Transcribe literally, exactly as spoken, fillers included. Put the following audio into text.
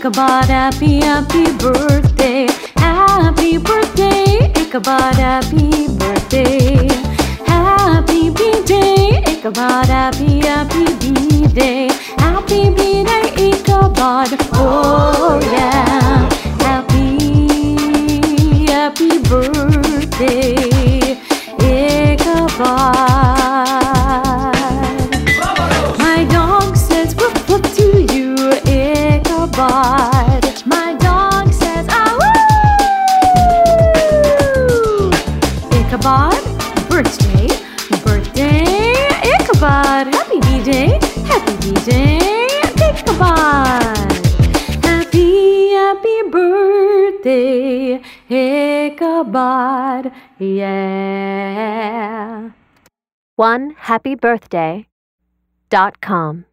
Ichabod, happy, happy birthday. Happy birthday, Ichabod, happy birthday. Happy B-Day, Ichabod, happy, happy B-Day. Happy B-Day, Ichabod, oh yeah. Happy, happy birthday, Ichabod. My dog says woof woof to you, Ichabod. My dog says ah woo. Ichabod, birthday, birthday, Ichabod. Happy B-Day, happy B-Day, Ichabod. Happy, happy birthday, Ichabod, yeah. one happy birthday dot com